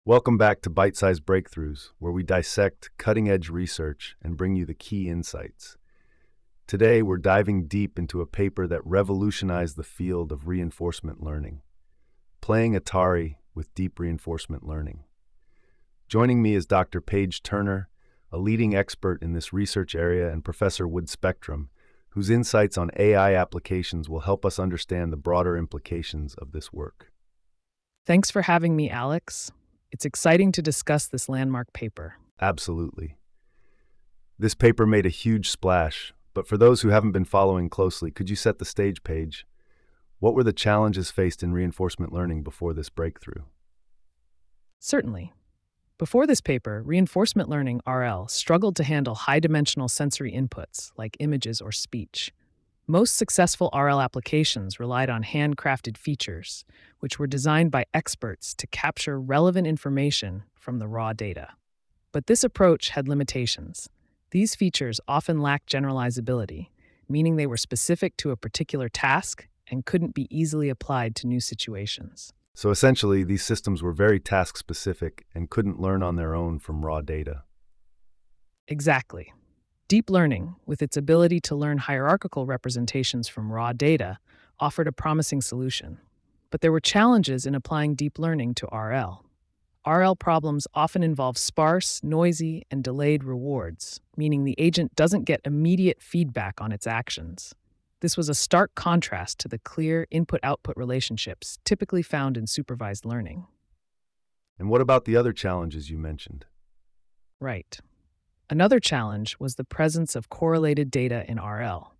Welcome back to Bite-Sized Breakthroughs, where we dissect cutting-edge research and bring you the key insights. Today, we're diving deep into a paper that revolutionized the field of reinforcement learning, playing Atari with deep reinforcement learning. Joining me is Dr. Paige Turner, a leading expert in this research area, and Professor Wood Spectrum, whose insights on AI applications will help us understand the broader implications of this work. Thanks for having me, Alex. It's exciting to discuss this landmark paper. Absolutely. This paper made a huge splash, but for those who haven't been following closely, could you set the stage, Paige? What were the challenges faced in reinforcement learning before this breakthrough? Certainly. Before this paper, reinforcement learning, RL, struggled to handle high-dimensional sensory inputs like images or speech. Most successful RL applications relied on handcrafted features, which were designed by experts to capture relevant information from the raw data. But this approach had limitations. These features often lacked generalizability, meaning they were specific to a particular task and couldn't be easily applied to new situations. So essentially, these systems were very task-specific and couldn't learn on their own from raw data. Exactly. Deep learning, with its ability to learn hierarchical representations from raw data, offered a promising solution. But there were challenges in applying deep learning to RL. RL problems often involve sparse, noisy, and delayed rewards, meaning the agent doesn't get immediate feedback on its actions. This was a stark contrast to the clear input-output relationships typically found in supervised learning. And what about the other challenges you mentioned? Right. Another challenge was the presence of correlated data in RL.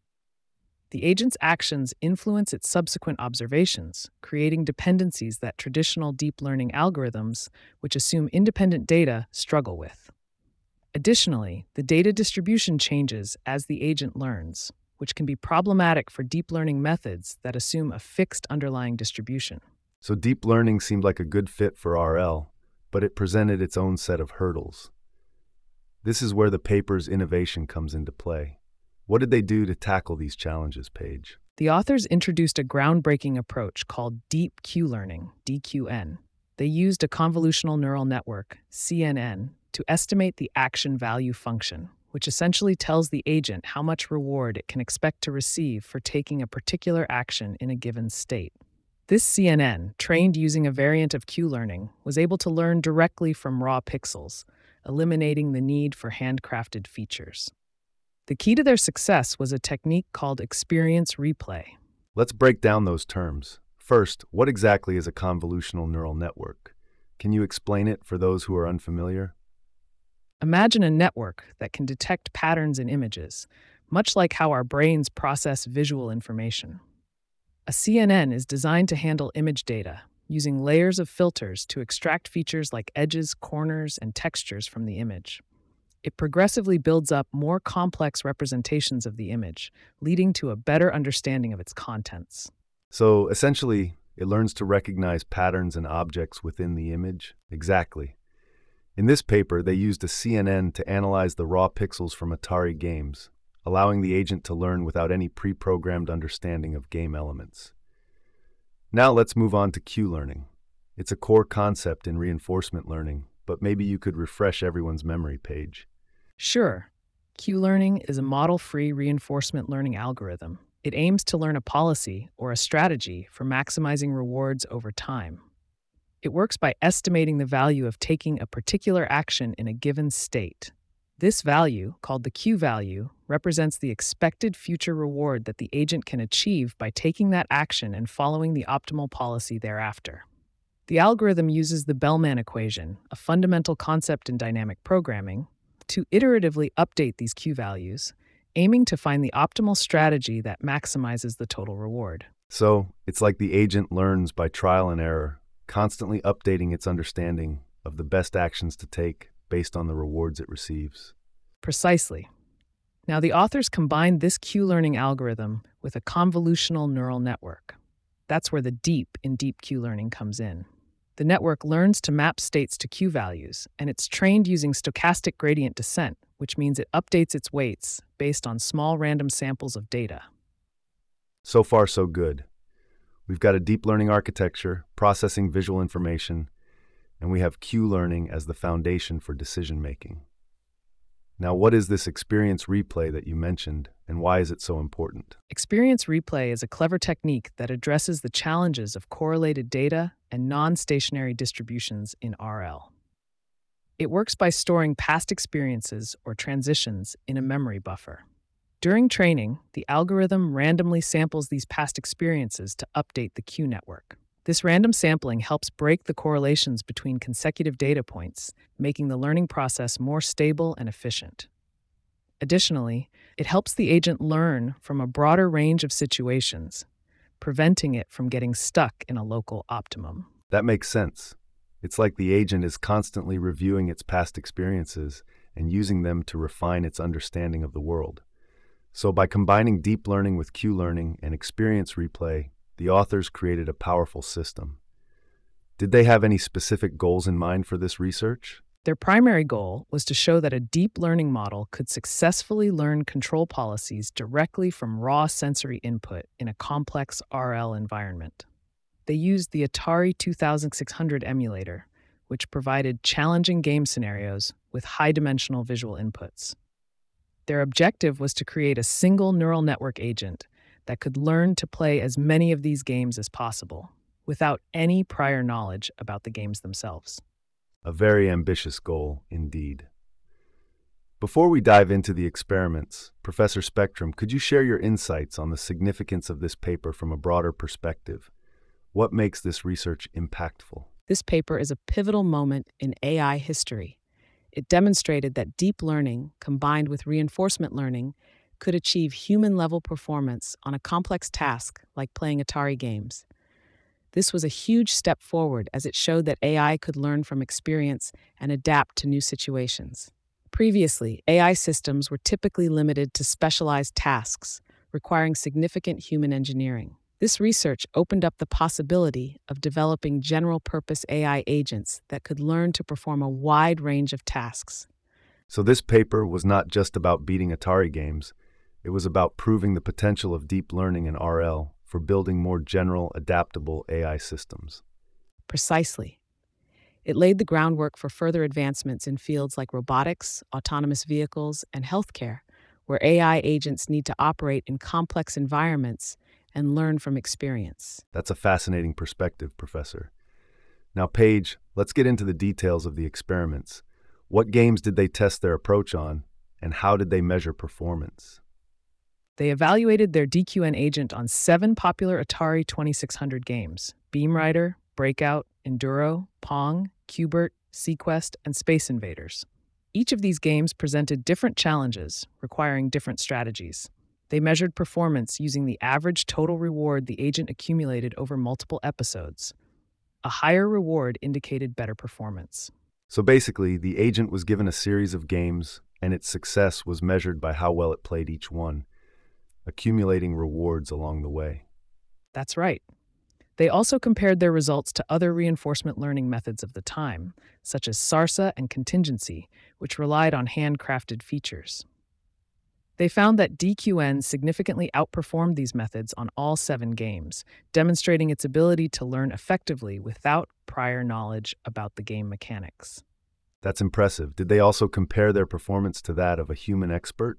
The agent's actions influence its subsequent observations, creating dependencies that traditional deep learning algorithms, which assume independent data, struggle with. Additionally, the data distribution changes as the agent learns, which can be problematic for deep learning methods that assume a fixed underlying distribution. So deep learning seemed like a good fit for RL, but it presented its own set of hurdles. This is where the paper's innovation comes into play. What did they do to tackle these challenges, Paige? The authors introduced a groundbreaking approach called Deep Q-learning, DQN. They used a convolutional neural network, CNN, to estimate the action value function, which essentially tells the agent how much reward it can expect to receive for taking a particular action in a given state. This CNN, trained using a variant of Q-learning, was able to learn directly from raw pixels, eliminating the need for handcrafted features. The key to their success was a technique called experience replay. Let's break down those terms. First, what exactly is a convolutional neural network? Can you explain it for those who are unfamiliar? Imagine a network that can detect patterns in images, much like how our brains process visual information. A CNN is designed to handle image data, using layers of filters to extract features like edges, corners, and textures from the image. It progressively builds up more complex representations of the image, leading to a better understanding of its contents. So essentially, it learns to recognize patterns and objects within the image. Exactly. In this paper, they used a CNN to analyze the raw pixels from Atari games, allowing the agent to learn without any pre-programmed understanding of game elements. Now let's move on to Q-learning. It's a core concept in reinforcement learning, but maybe you could refresh everyone's memory, Paige. Sure, Q-learning is a model-free reinforcement learning algorithm. It aims to learn a policy or a strategy for maximizing rewards over time. It works by estimating the value of taking a particular action in a given state. This value, called the Q value, represents the expected future reward that the agent can achieve by taking that action and following the optimal policy thereafter. The algorithm uses the Bellman equation, a fundamental concept in dynamic programming, to iteratively update these Q values, aiming to find the optimal strategy that maximizes the total reward. So, it's like the agent learns by trial and error, constantly updating its understanding of the best actions to take based on the rewards it receives. Precisely. Now, the authors combined this Q-learning algorithm with a convolutional neural network. That's where the deep in deep Q-learning comes in. The network learns to map states to Q values, and it's trained using stochastic gradient descent, which means it updates its weights based on small random samples of data. So far, so good. We've got a deep learning architecture, processing visual information. and we have Q-learning as the foundation for decision-making. Now, what is this experience replay that you mentioned, and why is it so important? Experience replay is a clever technique that addresses the challenges of correlated data and non-stationary distributions in RL. It works by storing past experiences or transitions in a memory buffer. During training, the algorithm randomly samples these past experiences to update the Q network. This random sampling helps break the correlations between consecutive data points, making the learning process more stable and efficient. Additionally, it helps the agent learn from a broader range of situations, preventing it from getting stuck in a local optimum. That makes sense. It's like the agent is constantly reviewing its past experiences and using them to refine its understanding of the world. So by combining deep learning with Q-learning and experience replay, the authors created a powerful system. Did they have any specific goals in mind for this research? Their primary goal was to show that a deep learning model could successfully learn control policies directly from raw sensory input in a complex RL environment. They used the Atari 2600 emulator, which provided challenging game scenarios with high-dimensional visual inputs. Their objective was to create a single neural network agent that could learn to play as many of these games as possible, without any prior knowledge about the games themselves. A very ambitious goal, indeed. Before we dive into the experiments, Professor Spectrum, could you share your insights on the significance of this paper from a broader perspective? What makes this research impactful? This paper is a pivotal moment in AI history. It demonstrated that deep learning, combined with reinforcement learning, could achieve human-level performance on a complex task like playing Atari games. This was a huge step forward as it showed that AI could learn from experience and adapt to new situations. Previously, AI systems were typically limited to specialized tasks, requiring significant human engineering. This research opened up the possibility of developing general-purpose AI agents that could learn to perform a wide range of tasks. So this paper was not just about beating Atari games. It was about proving the potential of deep learning in RL for building more general, adaptable AI systems. Precisely. It laid the groundwork for further advancements in fields like robotics, autonomous vehicles, and healthcare, where AI agents need to operate in complex environments and learn from experience. That's a fascinating perspective, Professor. Now, Paige, let's get into the details of the experiments. What games did they test their approach on, and how did they measure performance? They evaluated their DQN agent on 7 popular Atari 2600 games: Beam Rider, Breakout, Enduro, Pong, Qbert, Sequest, and Space Invaders. Each of these games presented different challenges, requiring different strategies. They measured performance using the average total reward the agent accumulated over multiple episodes. A higher reward indicated better performance. So basically, the agent was given a series of games, and its success was measured by how well it played each one, accumulating rewards along the way. That's right. They also compared their results to other reinforcement learning methods of the time, such as SARSA and contingency, which relied on handcrafted features. They found that DQN significantly outperformed these methods on all 7 games, demonstrating its ability to learn effectively without prior knowledge about the game mechanics. That's impressive. Did they also compare their performance to that of a human expert?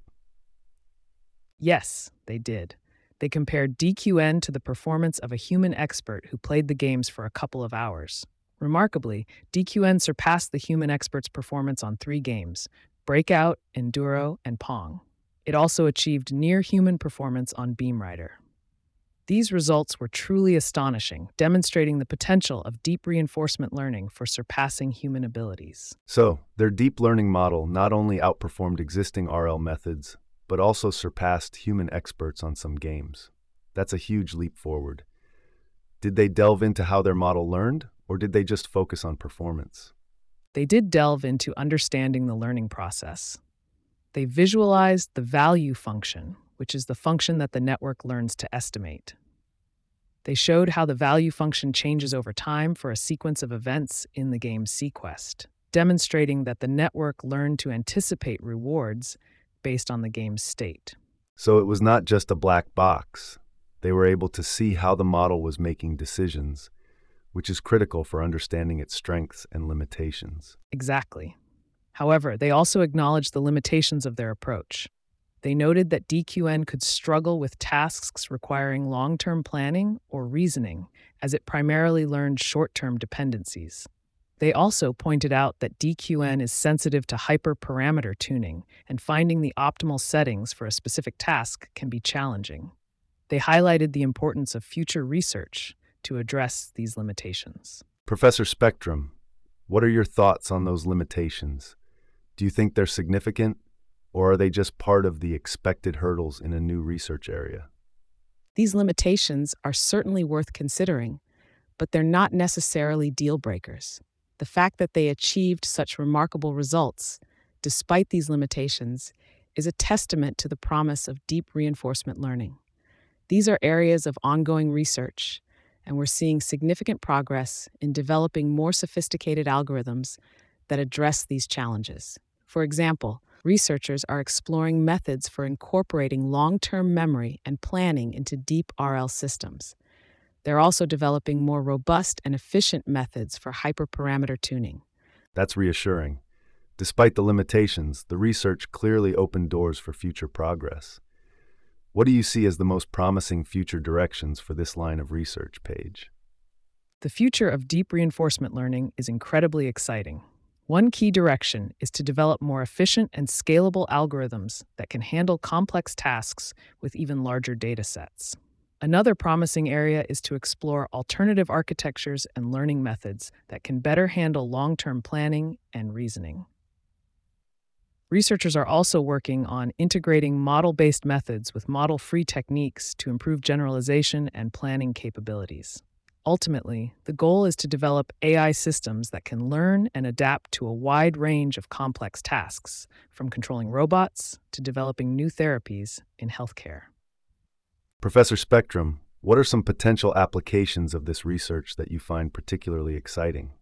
Yes, they did. They compared DQN to the performance of a human expert who played the games for a couple of hours. Remarkably, DQN surpassed the human expert's performance on 3 games: Breakout, Enduro, and Pong. It also achieved near-human performance on Beam Rider. These results were truly astonishing, demonstrating the potential of deep reinforcement learning for surpassing human abilities. So, their deep learning model not only outperformed existing RL methods, but also surpassed human experts on some games. That's a huge leap forward. Did they delve into how their model learned, or did they just focus on performance? They did delve into understanding the learning process. They visualized the value function, which is the function that the network learns to estimate. They showed how the value function changes over time for a sequence of events in the game Sequest, demonstrating that the network learned to anticipate rewards based on the game's state. So it was not just a black box. They were able to see how the model was making decisions, which is critical for understanding its strengths and limitations. Exactly. However, they also acknowledged the limitations of their approach. They noted that DQN could struggle with tasks requiring long-term planning or reasoning, as it primarily learned short-term dependencies. They also pointed out that DQN is sensitive to hyperparameter tuning, and finding the optimal settings for a specific task can be challenging. They highlighted the importance of future research to address these limitations. Professor Spectrum, what are your thoughts on those limitations? Do you think they're significant, or are they just part of the expected hurdles in a new research area? These limitations are certainly worth considering, but they're not necessarily deal breakers. The fact that they achieved such remarkable results, despite these limitations, is a testament to the promise of deep reinforcement learning. These are areas of ongoing research, and we're seeing significant progress in developing more sophisticated algorithms that address these challenges. For example, researchers are exploring methods for incorporating long-term memory and planning into deep RL systems. They're also developing more robust and efficient methods for hyperparameter tuning. That's reassuring. Despite the limitations, the research clearly opened doors for future progress. What do you see as the most promising future directions for this line of research, Paige? The future of deep reinforcement learning is incredibly exciting. One key direction is to develop more efficient and scalable algorithms that can handle complex tasks with even larger data sets. Another promising area is to explore alternative architectures and learning methods that can better handle long-term planning and reasoning. Researchers are also working on integrating model-based methods with model-free techniques to improve generalization and planning capabilities. Ultimately, the goal is to develop AI systems that can learn and adapt to a wide range of complex tasks, from controlling robots to developing new therapies in healthcare. Professor Spectrum, what are some potential applications of this research that you find particularly exciting?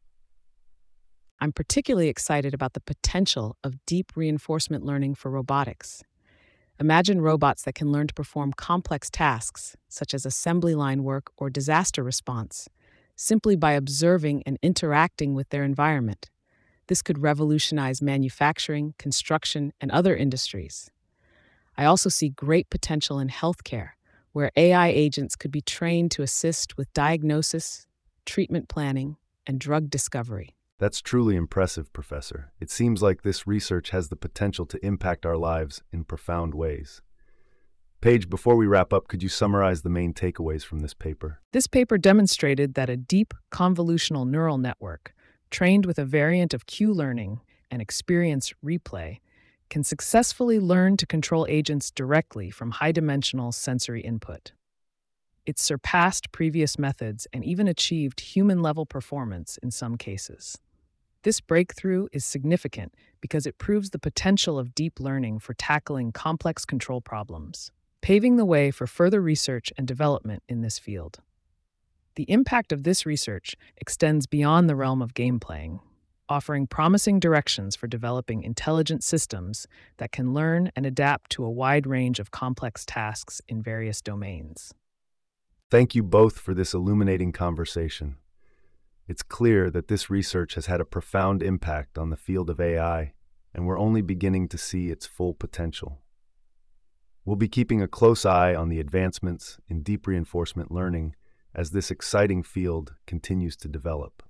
I'm particularly excited about the potential of deep reinforcement learning for robotics. Imagine robots that can learn to perform complex tasks, such as assembly line work or disaster response, simply by observing and interacting with their environment. This could revolutionize manufacturing, construction, and other industries. I also see great potential in healthcare, where AI agents could be trained to assist with diagnosis, treatment planning, and drug discovery. That's truly impressive, Professor. It seems like this research has the potential to impact our lives in profound ways. Paige, before we wrap up, could you summarize the main takeaways from this paper? This paper demonstrated that a deep convolutional neural network, trained with a variant of Q-learning and experience replay, can successfully learn to control agents directly from high-dimensional sensory input. It surpassed previous methods and even achieved human-level performance in some cases. This breakthrough is significant because it proves the potential of deep learning for tackling complex control problems, paving the way for further research and development in this field. The impact of this research extends beyond the realm of game playing, offering promising directions for developing intelligent systems that can learn and adapt to a wide range of complex tasks in various domains. Thank you both for this illuminating conversation. It's clear that this research has had a profound impact on the field of AI, and we're only beginning to see its full potential. We'll be keeping a close eye on the advancements in deep reinforcement learning as this exciting field continues to develop.